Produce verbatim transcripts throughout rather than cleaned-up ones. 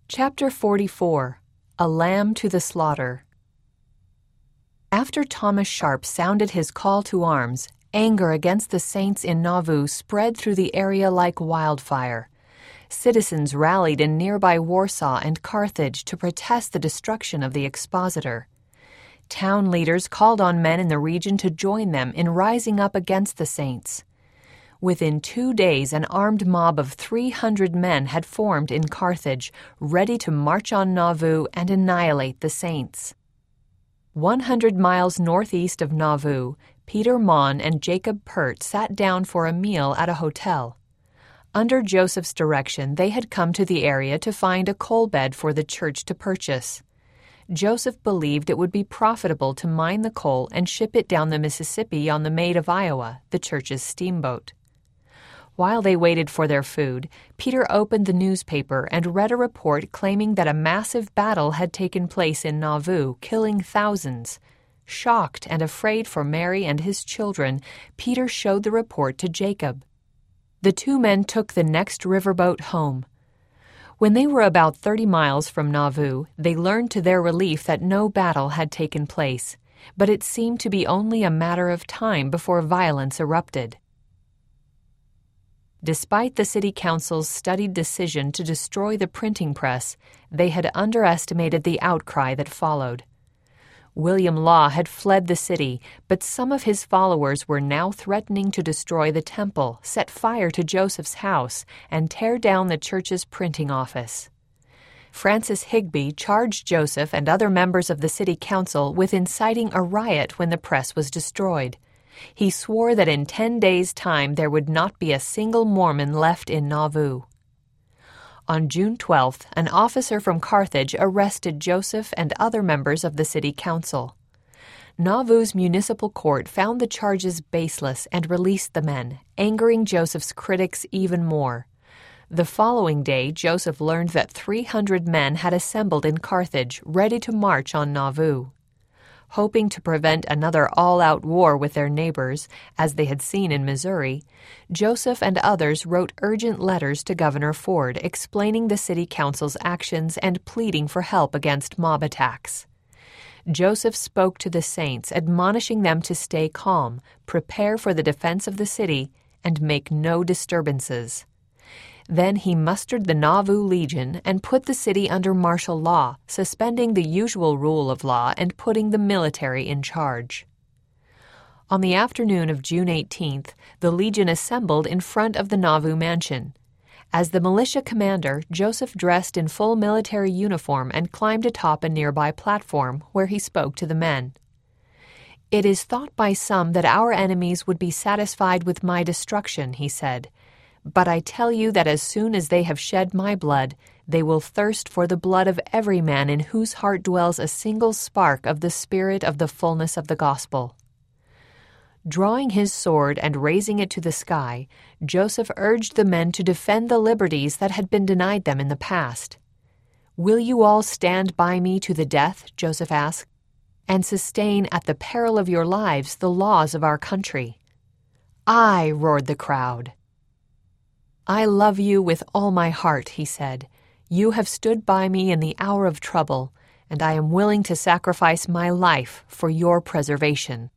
Chapter forty-four. A Lamb to the Slaughter. After Thomas Sharp sounded his call to arms, anger against the saints in Nauvoo spread through the area like wildfire. Citizens rallied in nearby Warsaw and Carthage to protest the destruction of the expositor. Town leaders called on men in the region to join them in rising up against the saints. Within two days, an armed mob of three hundred men had formed in Carthage, ready to march on Nauvoo and annihilate the saints. One hundred miles northeast of Nauvoo, Peter Mon and Jacob Pert sat down for a meal at a hotel. Under Joseph's direction, they had come to the area to find a coal bed for the church to purchase. Joseph believed it would be profitable to mine the coal and ship it down the Mississippi on the Maid of Iowa, the church's steamboat. While they waited for their food, Peter opened the newspaper and read a report claiming that a massive battle had taken place in Nauvoo, killing thousands. Shocked and afraid for Mary and his children, Peter showed the report to Jacob. The two men took the next riverboat home. When they were about thirty miles from Nauvoo, they learned to their relief that no battle had taken place, but it seemed to be only a matter of time before violence erupted. Despite the city council's studied decision to destroy the printing press, they had underestimated the outcry that followed. William Law had fled the city, but some of his followers were now threatening to destroy the temple, set fire to Joseph's house, and tear down the church's printing office. Francis Higbee charged Joseph and other members of the city council with inciting a riot when the press was destroyed. He swore that in ten days' time there would not be a single Mormon left in Nauvoo. On June twelfth, an officer from Carthage arrested Joseph and other members of the city council. Nauvoo's municipal court found the charges baseless and released the men, angering Joseph's critics even more. The following day, Joseph learned that three hundred men had assembled in Carthage, ready to march on Nauvoo. Hoping to prevent another all-out war with their neighbors, as they had seen in Missouri, Joseph and others wrote urgent letters to Governor Ford explaining the city council's actions and pleading for help against mob attacks. Joseph spoke to the saints, admonishing them to stay calm, prepare for the defense of the city, and make no disturbances. Then he mustered the Nauvoo Legion and put the city under martial law, suspending the usual rule of law and putting the military in charge. On the afternoon of June eighteenth, the Legion assembled in front of the Nauvoo mansion. As the militia commander, Joseph dressed in full military uniform and climbed atop a nearby platform, where he spoke to the men. "It is thought by some that our enemies would be satisfied with my destruction," he said. "But I tell you that as soon as they have shed my blood, they will thirst for the blood of every man in whose heart dwells a single spark of the spirit of the fullness of the gospel." Drawing his sword and raising it to the sky, Joseph urged the men to defend the liberties that had been denied them in the past. "Will you all stand by me to the death," Joseph asked, "and sustain at the peril of your lives the laws of our country?" "Aye," roared the crowd. "I love you with all my heart," he said. "You have stood by me in the hour of trouble, and I am willing to sacrifice my life for your preservation."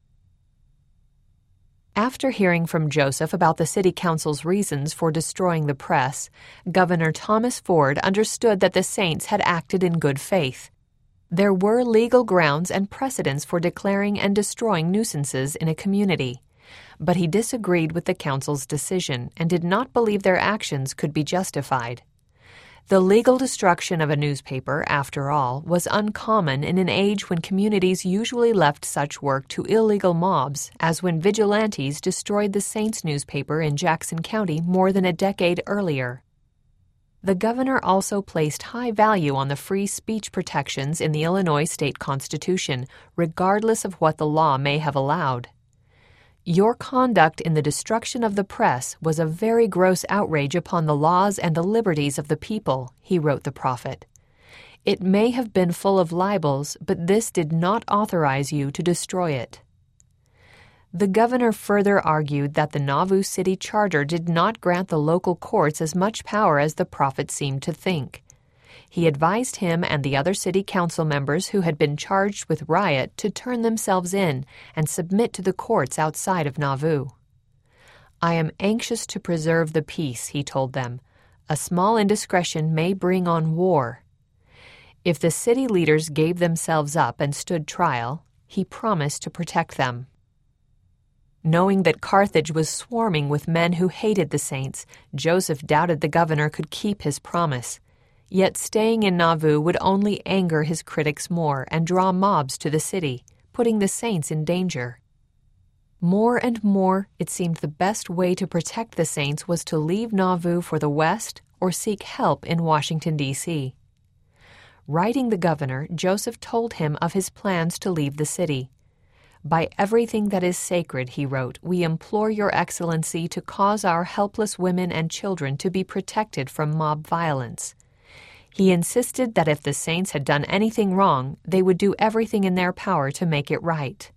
After hearing from Joseph about the city council's reasons for destroying the press, Governor Thomas Ford understood that the saints had acted in good faith. There were legal grounds and precedents for declaring and destroying nuisances in a community. But he disagreed with the council's decision and did not believe their actions could be justified. The legal destruction of a newspaper, after all, was uncommon in an age when communities usually left such work to illegal mobs, as when vigilantes destroyed the Saints newspaper in Jackson County more than a decade earlier. The governor also placed high value on the free speech protections in the Illinois state constitution, regardless of what the law may have allowed. "Your conduct in the destruction of the press was a very gross outrage upon the laws and the liberties of the people," he wrote the prophet. "It may have been full of libels, but this did not authorize you to destroy it." The governor further argued that the Nauvoo City Charter did not grant the local courts as much power as the prophet seemed to think. He advised him and the other city council members who had been charged with riot to turn themselves in and submit to the courts outside of Nauvoo. "I am anxious to preserve the peace," he told them. "A small indiscretion may bring on war." If the city leaders gave themselves up and stood trial, he promised to protect them. Knowing that Carthage was swarming with men who hated the saints, Joseph doubted the governor could keep his promise. Yet staying in Nauvoo would only anger his critics more and draw mobs to the city, putting the saints in danger. More and more, it seemed the best way to protect the saints was to leave Nauvoo for the West or seek help in Washington, D C Writing the governor, Joseph told him of his plans to leave the city. "By everything that is sacred," he wrote, "we implore your excellency to cause our helpless women and children to be protected from mob violence." He insisted that if the saints had done anything wrong, they would do everything in their power to make it right.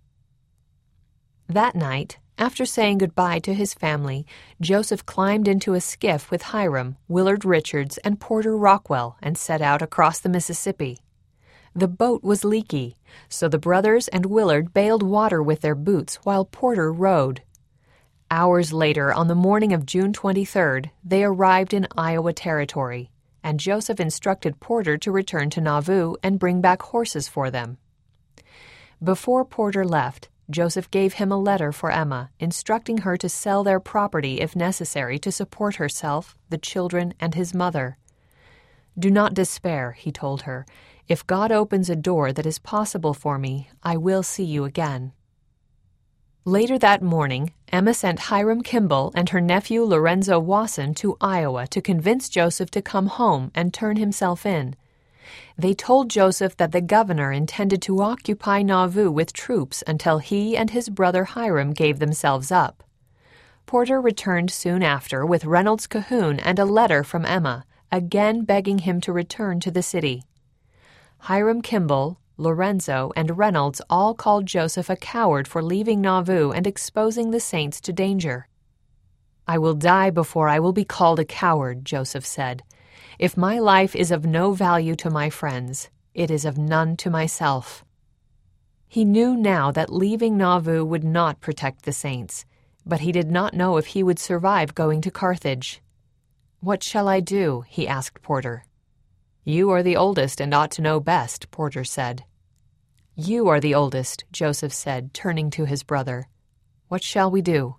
That night, after saying goodbye to his family, Joseph climbed into a skiff with Hiram, Willard Richards, and Porter Rockwell and set out across the Mississippi. The boat was leaky, so the brothers and Willard bailed water with their boots while Porter rowed. Hours later, on the morning of June twenty-third, they arrived in Iowa Territory, and Joseph instructed Porter to return to Nauvoo and bring back horses for them. Before Porter left, Joseph gave him a letter for Emma, instructing her to sell their property if necessary to support herself, the children, and his mother. "Do not despair," he told her. "If God opens a door that is possible for me, I will see you again." Later that morning, Emma sent Hiram Kimball and her nephew Lorenzo Wasson to Iowa to convince Joseph to come home and turn himself in. They told Joseph that the governor intended to occupy Nauvoo with troops until he and his brother Hiram gave themselves up. Porter returned soon after with Reynolds Cahoon and a letter from Emma, again begging him to return to the city. Hiram Kimball, Lorenzo, and Reynolds all called Joseph a coward for leaving Nauvoo and exposing the saints to danger. "I will die before I will be called a coward," Joseph said. "If my life is of no value to my friends, it is of none to myself." He knew now that leaving Nauvoo would not protect the saints, but he did not know if he would survive going to Carthage. "What shall I do?" he asked Porter. "You are the oldest and ought to know best," Porter said. "You are the oldest," Joseph said, turning to his brother. "What shall we do?"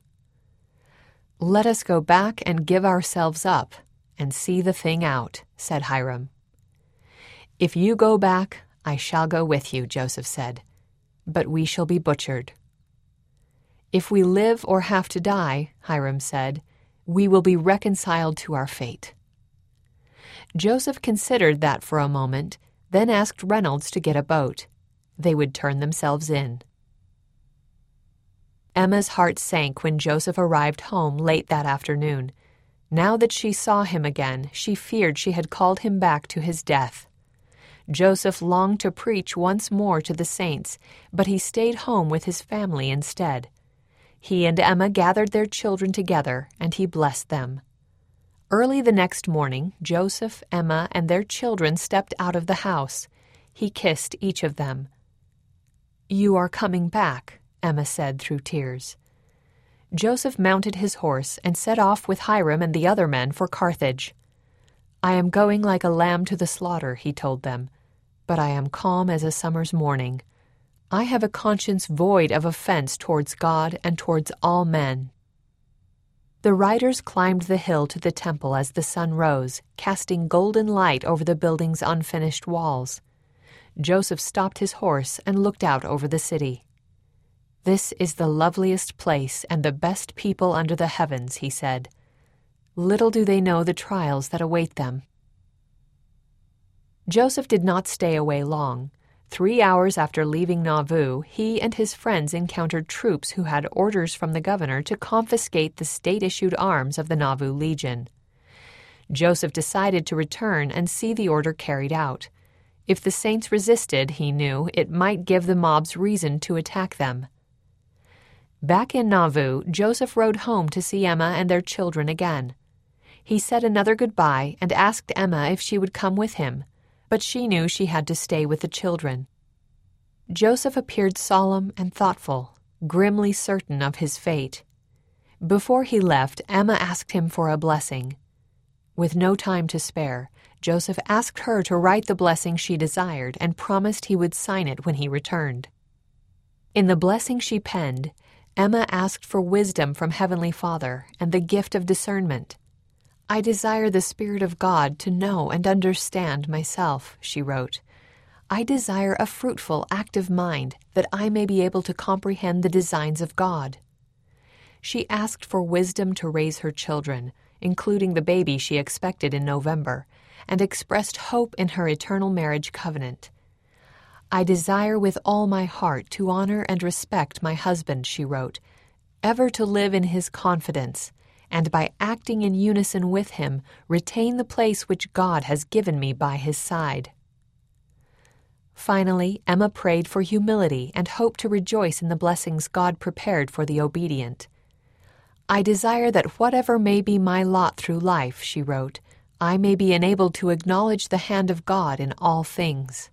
"Let us go back and give ourselves up and see the thing out," said Hiram. "If you go back, I shall go with you," Joseph said, "but we shall be butchered." "If we live or have to die," Hiram said, "we will be reconciled to our fate." Joseph considered that for a moment, then asked Reynolds to get a boat. They would turn themselves in. Emma's heart sank when Joseph arrived home late that afternoon. Now that she saw him again, she feared she had called him back to his death. Joseph longed to preach once more to the saints, but he stayed home with his family instead. He and Emma gathered their children together, and he blessed them. Early the next morning, Joseph, Emma, and their children stepped out of the house. He kissed each of them. "You are coming back," Emma said through tears. Joseph mounted his horse and set off with Hiram and the other men for Carthage. "I am going like a lamb to the slaughter," he told them, "but I am calm as a summer's morning. I have a conscience void of offense towards God and towards all men." The riders climbed the hill to the temple as the sun rose, casting golden light over the building's unfinished walls. Joseph stopped his horse and looked out over the city. "This is the loveliest place and the best people under the heavens," he said. "Little do they know the trials that await them." Joseph did not stay away long. Three hours after leaving Nauvoo, he and his friends encountered troops who had orders from the governor to confiscate the state-issued arms of the Nauvoo Legion. Joseph decided to return and see the order carried out. If the saints resisted, he knew, it might give the mobs reason to attack them. Back in Nauvoo, Joseph rode home to see Emma and their children again. He said another goodbye and asked Emma if she would come with him, but she knew she had to stay with the children. Joseph appeared solemn and thoughtful, grimly certain of his fate. Before he left, Emma asked him for a blessing. With no time to spare, Joseph asked her to write the blessing she desired and promised he would sign it when he returned. In the blessing she penned, Emma asked for wisdom from Heavenly Father and the gift of discernment. "I desire the Spirit of God to know and understand myself," she wrote. "I desire a fruitful, active mind that I may be able to comprehend the designs of God." She asked for wisdom to raise her children, including the baby she expected in November, and expressed hope in her eternal marriage covenant. "I desire with all my heart to honor and respect my husband," she wrote, "ever to live in his confidence, and by acting in unison with him, retain the place which God has given me by his side." Finally, Emma prayed for humility and hoped to rejoice in the blessings God prepared for the obedient. "I desire that whatever may be my lot through life," she wrote, "I may be enabled to acknowledge the hand of God in all things."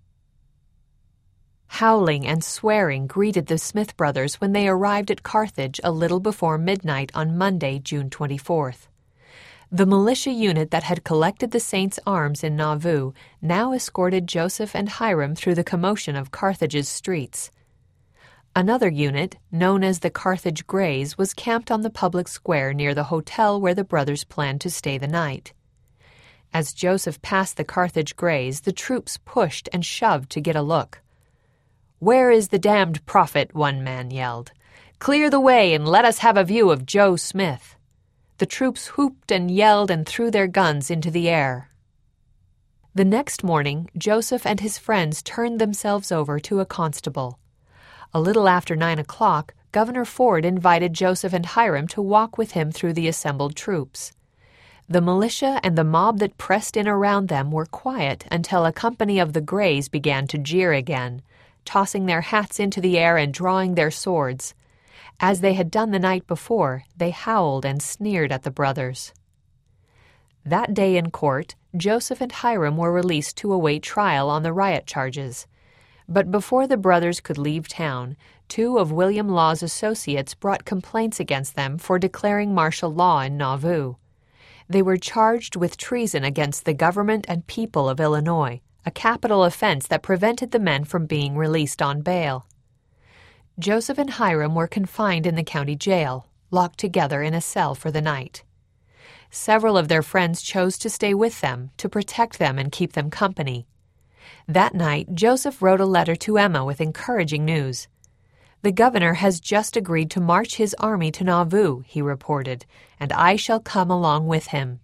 Howling and swearing greeted the Smith brothers when they arrived at Carthage a little before midnight on Monday, June twenty-fourth. The militia unit that had collected the saints' arms in Nauvoo now escorted Joseph and Hiram through the commotion of Carthage's streets. Another unit, known as the Carthage Greys, was camped on the public square near the hotel where the brothers planned to stay the night. As Joseph passed the Carthage Greys, the troops pushed and shoved to get a look. "Where is the damned prophet?" one man yelled. "Clear the way and let us have a view of Joe Smith." The troops whooped and yelled and threw their guns into the air. The next morning, Joseph and his friends turned themselves over to a constable. A little after nine o'clock, Governor Ford invited Joseph and Hiram to walk with him through the assembled troops. The militia and the mob that pressed in around them were quiet until a company of the Greys began to jeer again, tossing their hats into the air and drawing their swords. As they had done the night before, they howled and sneered at the brothers. That day in court, Joseph and Hiram were released to await trial on the riot charges. But before the brothers could leave town, two of William Law's associates brought complaints against them for declaring martial law in Nauvoo. They were charged with treason against the government and people of Illinois, a capital offense that prevented the men from being released on bail. Joseph and Hiram were confined in the county jail, locked together in a cell for the night. Several of their friends chose to stay with them to protect them and keep them company. That night, Joseph wrote a letter to Emma with encouraging news. "The governor has just agreed to march his army to Nauvoo," he reported, "and I shall come along with him."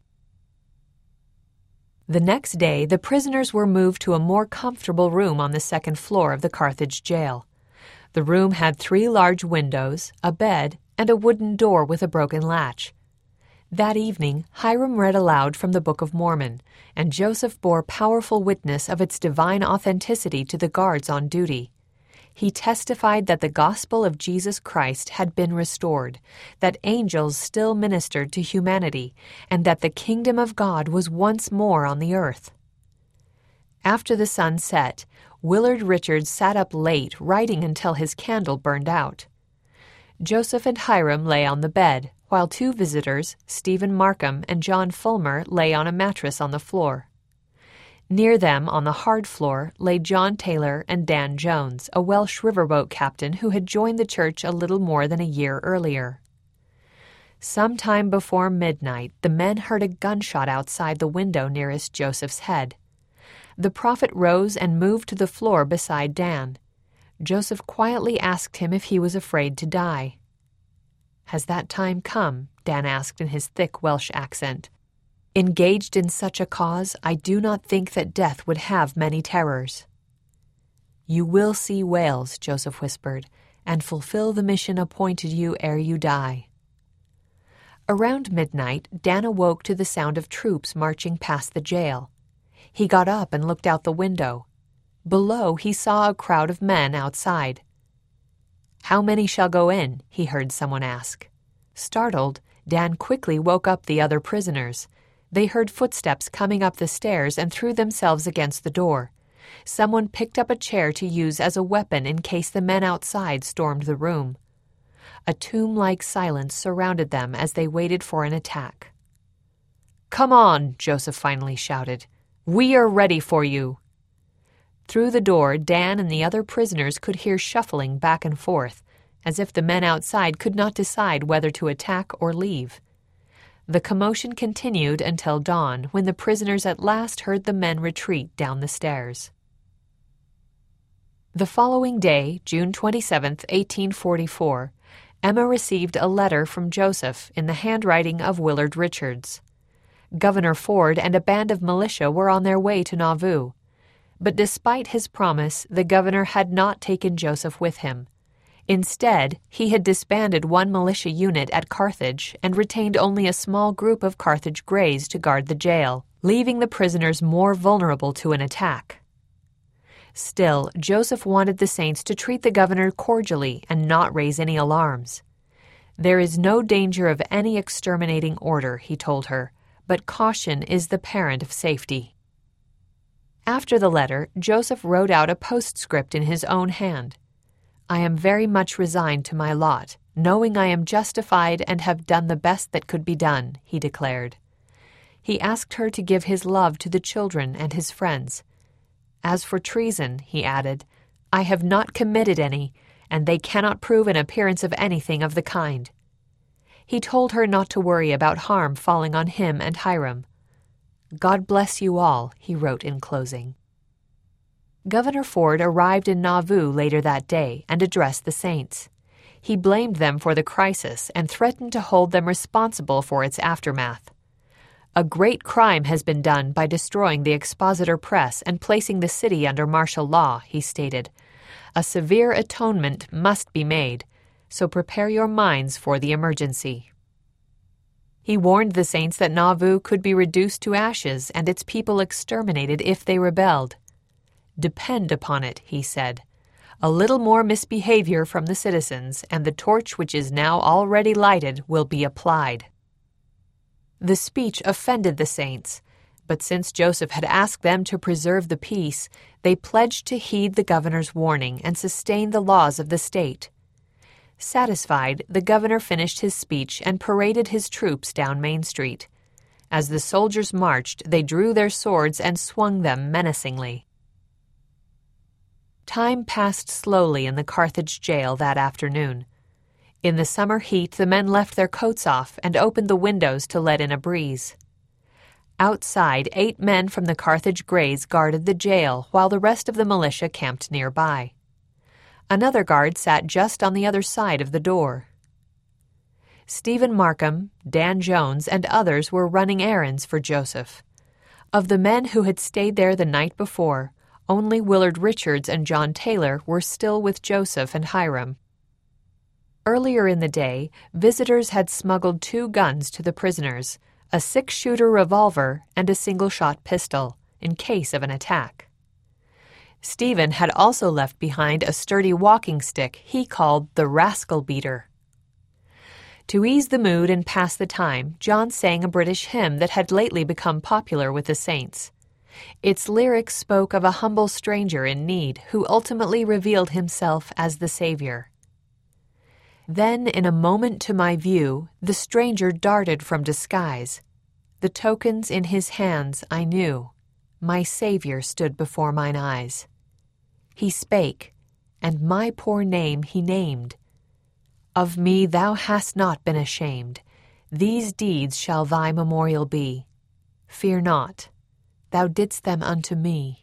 The next day, the prisoners were moved to a more comfortable room on the second floor of the Carthage jail. The room had three large windows, a bed, and a wooden door with a broken latch. That evening, Hiram read aloud from the Book of Mormon, and Joseph bore powerful witness of its divine authenticity to the guards on duty. He testified that the gospel of Jesus Christ had been restored, that angels still ministered to humanity, and that the kingdom of God was once more on the earth. After the sun set, Willard Richards sat up late writing until his candle burned out. Joseph and Hiram lay on the bed, while two visitors, Stephen Markham and John Fulmer, lay on a mattress on the floor. Near them, on the hard floor, lay John Taylor and Dan Jones, a Welsh riverboat captain who had joined the church a little more than a year earlier. Some time before midnight, the men heard a gunshot outside the window nearest Joseph's head. The prophet rose and moved to the floor beside Dan. Joseph quietly asked him if he was afraid to die. "Has that time come?" Dan asked in his thick Welsh accent. "Engaged in such a cause, I do not think that death would have many terrors." "You will see Wales," Joseph whispered, "and fulfill the mission appointed you ere you die." Around midnight, Dan awoke to the sound of troops marching past the jail. He got up and looked out the window. Below, he saw a crowd of men outside. "How many shall go in?" he heard someone ask. Startled, Dan quickly woke up the other prisoners. They heard footsteps coming up the stairs and threw themselves against the door. Someone picked up a chair to use as a weapon in case the men outside stormed the room. A tomb-like silence surrounded them as they waited for an attack. "Come on," Joseph finally shouted. "We are ready for you." Through the door, Dan and the other prisoners could hear shuffling back and forth, as if the men outside could not decide whether to attack or leave. The commotion continued until dawn, when the prisoners at last heard the men retreat down the stairs. The following day, June twenty-seventh, eighteen forty-four, Emma received a letter from Joseph in the handwriting of Willard Richards. Governor Ford and a band of militia were on their way to Nauvoo. But despite his promise, the governor had not taken Joseph with him. Instead, he had disbanded one militia unit at Carthage and retained only a small group of Carthage Greys to guard the jail, leaving the prisoners more vulnerable to an attack. Still, Joseph wanted the saints to treat the governor cordially and not raise any alarms. "There is no danger of any exterminating order," he told her, "but caution is the parent of safety." After the letter, Joseph wrote out a postscript in his own hand. "I am very much resigned to my lot, knowing I am justified and have done the best that could be done," he declared. He asked her to give his love to the children and his friends. "As for treason," he added, "I have not committed any, and they cannot prove an appearance of anything of the kind." He told her not to worry about harm falling on him and Hiram. "God bless you all," he wrote in closing. Governor Ford arrived in Nauvoo later that day and addressed the saints. He blamed them for the crisis and threatened to hold them responsible for its aftermath. "A great crime has been done by destroying the Expositor Press and placing the city under martial law," he stated. "A severe atonement must be made, so prepare your minds for the emergency." He warned the saints that Nauvoo could be reduced to ashes and its people exterminated if they rebelled. "Depend upon it," he said. "A little more misbehavior from the citizens, and the torch which is now already lighted will be applied." The speech offended the saints, but since Joseph had asked them to preserve the peace, they pledged to heed the governor's warning and sustain the laws of the state. Satisfied, the governor finished his speech and paraded his troops down Main Street. As the soldiers marched, they drew their swords and swung them menacingly. Time passed slowly in the Carthage jail that afternoon. In the summer heat, the men left their coats off and opened the windows to let in a breeze. Outside, eight men from the Carthage Greys guarded the jail while the rest of the militia camped nearby. Another guard sat just on the other side of the door. Stephen Markham, Dan Jones, and others were running errands for Joseph. Of the men who had stayed there the night before, only Willard Richards and John Taylor were still with Joseph and Hiram. Earlier in the day, visitors had smuggled two guns to the prisoners, a six-shooter revolver and a single-shot pistol, in case of an attack. Stephen had also left behind a sturdy walking stick he called the Rascal Beater. To ease the mood and pass the time, John sang a British hymn that had lately become popular with the saints. Its lyrics spoke of a humble stranger in need who ultimately revealed himself as the Savior. Then, in a moment to my view, the stranger darted from disguise. The tokens in his hands I knew. My Savior stood before mine eyes. He spake, and my poor name he named. Of me thou hast not been ashamed. These deeds shall thy memorial be. Fear not, thou didst them unto me.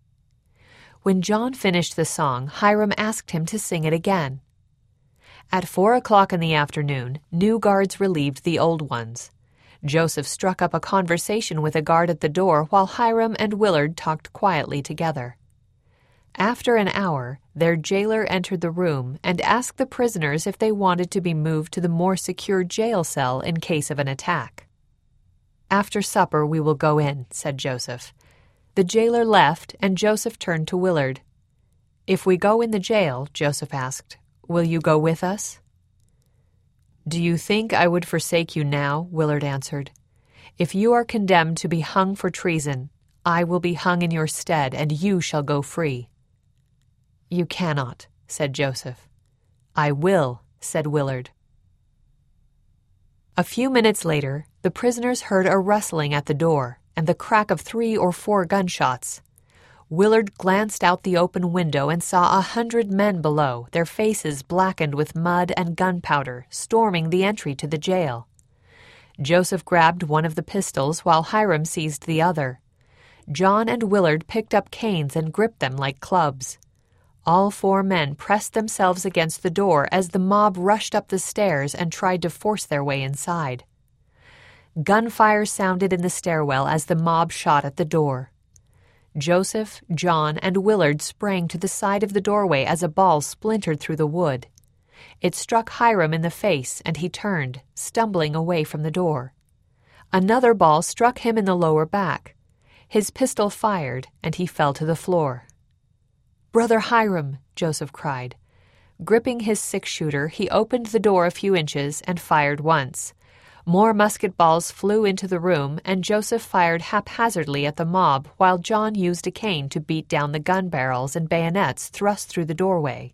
When John finished the song, Hiram asked him to sing it again. At four o'clock in the afternoon, new guards relieved the old ones. Joseph struck up a conversation with a guard at the door while Hiram and Willard talked quietly together. After an hour, their jailer entered the room and asked the prisoners if they wanted to be moved to the more secure jail cell in case of an attack. "After supper we will go in," said Joseph. The jailer left, and Joseph turned to Willard. "If we go in the jail," Joseph asked, "will you go with us?" "Do you think I would forsake you now?" Willard answered. If you are condemned to be hung for treason, I will be hung in your stead, and you shall go free." "You cannot," said Joseph. "I will," said Willard. A few minutes later, the prisoners heard a rustling at the door and the crack of three or four gunshots. Willard glanced out the open window and saw a hundred men below, their faces blackened with mud and gunpowder, storming the entry to the jail. Joseph grabbed one of the pistols while Hiram seized the other. John and Willard picked up canes and gripped them like clubs. All four men pressed themselves against the door as the mob rushed up the stairs and tried to force their way inside. Gunfire sounded in the stairwell as the mob shot at the door. Joseph, John, and Willard sprang to the side of the doorway as a ball splintered through the wood. It struck Hiram in the face, and he turned, stumbling away from the door. Another ball struck him in the lower back. His pistol fired, and he fell to the floor. "Brother Hiram!" Joseph cried. Gripping his six-shooter, he opened the door a few inches and fired once. More musket balls flew into the room, and Joseph fired haphazardly at the mob while John used a cane to beat down the gun barrels and bayonets thrust through the doorway.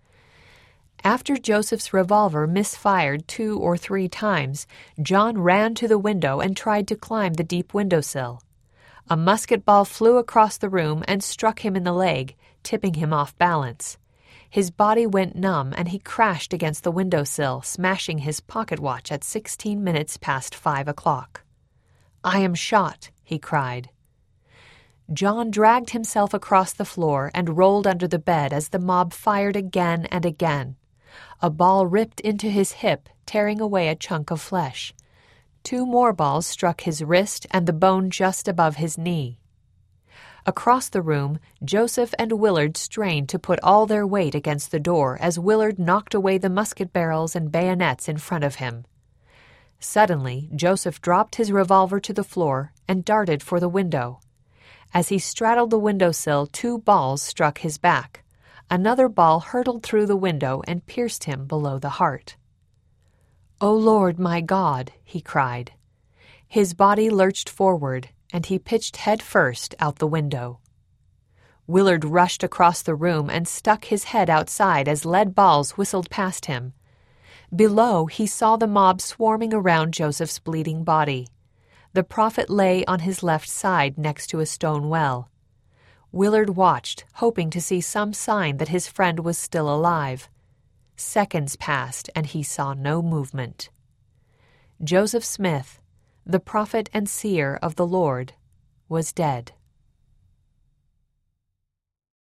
After Joseph's revolver misfired two or three times, John ran to the window and tried to climb the deep windowsill. A musket ball flew across the room and struck him in the leg, tipping him off balance. His body went numb, and he crashed against the windowsill, smashing his pocket watch at sixteen minutes past five o'clock. "I am shot," he cried. John dragged himself across the floor and rolled under the bed as the mob fired again and again. A ball ripped into his hip, tearing away a chunk of flesh. Two more balls struck his wrist and the bone just above his knee. Across the room, Joseph and Willard strained to put all their weight against the door as Willard knocked away the musket barrels and bayonets in front of him. Suddenly, Joseph dropped his revolver to the floor and darted for the window. As he straddled the windowsill, two balls struck his back. Another ball hurtled through the window and pierced him below the heart. "O Lord, my God!" he cried. His body lurched forward, and he pitched head first out the window. Willard rushed across the room and stuck his head outside as lead balls whistled past him. Below, he saw the mob swarming around Joseph's bleeding body. The prophet lay on his left side next to a stone well. Willard watched, hoping to see some sign that his friend was still alive. Seconds passed, and he saw no movement. Joseph Smith, the prophet and seer of the Lord, was dead.